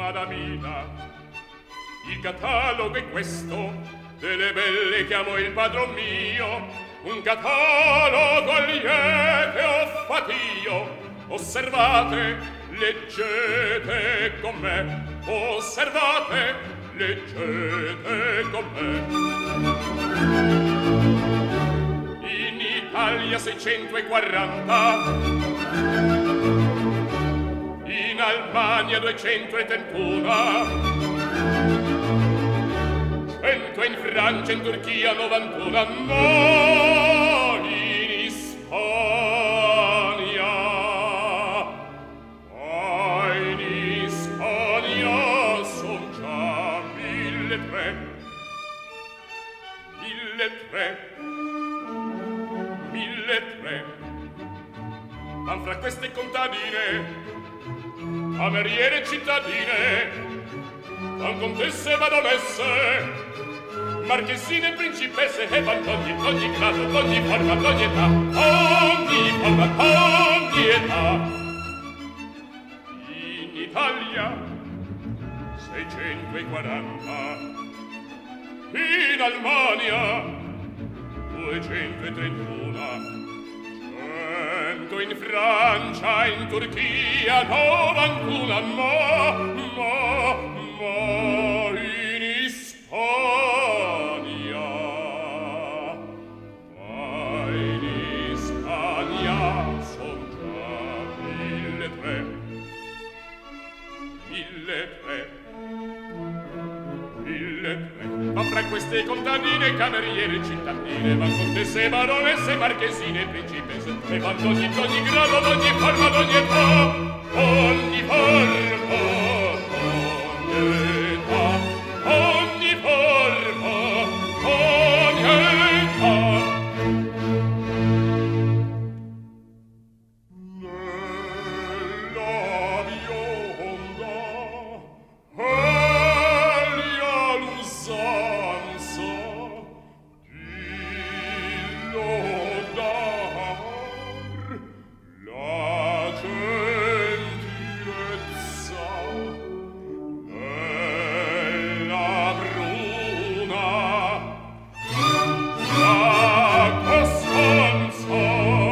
madamina. Il catalogo è questo, delle belle che amo il padron mio, un catalogo liete ho fatio. Osservate, leggete con me, osservate, leggete con me. In Italia 640, in Albania 231, 100 in Francia, in Turchia 91, no, in Ispania, in Ispania son già 1.300, 1.300. Ma fra queste contadine, cameriere cittadine, van contesse baronesse, marchesine principesse e van d'ogni grado, d'ogni forma, d'ogni età, ogni forma, ogni età. In Italia 640, in Albania 231, 100 in Francia, in Turchia 91, ma in Ispania, in Ispania son già 1.300, 1.300. Ma fra queste contadine, cameriere, cittadine, van contesse, baronesse, marchesine, principesse, e van d'ogni grado, d'ogni forma, d'ogni età, ogni forma, ogni età, ogni forma, ogni età. Nella bionda elia l'usanza di lodar la gentilezza, nella bruna la costanza,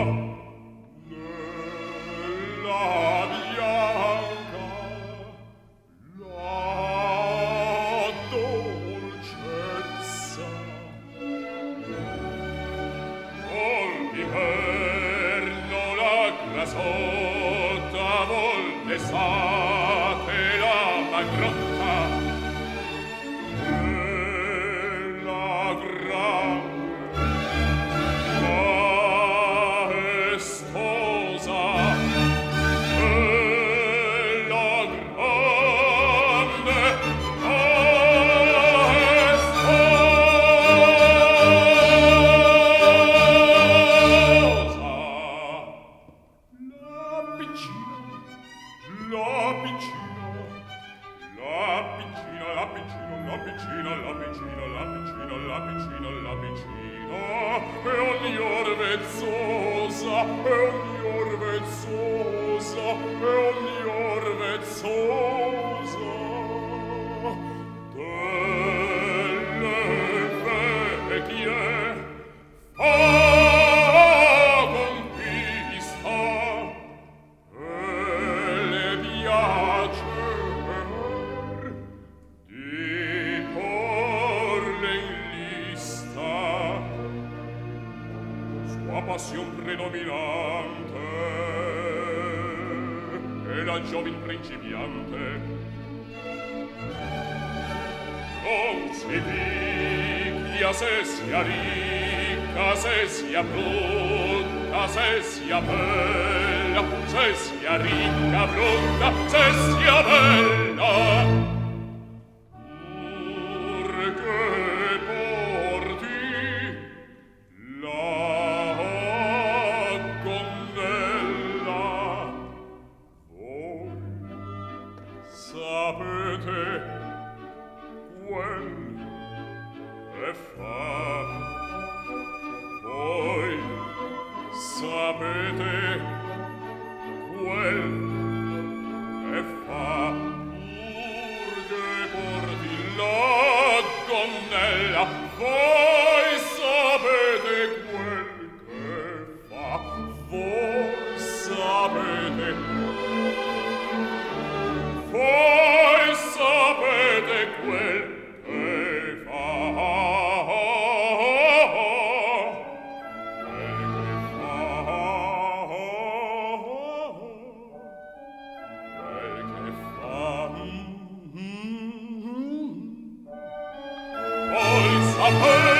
nella bianca la dolcezza, col piperno la grasotta, vol l'estate la magrotta, e la gran maestosa, e la grande maestosa. La piccina, la piccina, la piccina, la piccina, la piccina, la piccina, la piccina, la piccina, la piccina, e ogni or vezzosa, e ogni or vezzosa, e ogni or vezzosa, delle vecchie fa conquista, e le piacer di porle in lista. Sua passion predominante è la giovin principiante. Non si picchia se sia ricca, se sia brutta, se sia bella, se sia ricca, brutta, se sia bella. Purché porti la gonnella, voi sapete quel che fa, voi sapete quel che fa. Voi sapete quel che fa, voi sapete quel che fa. Sapete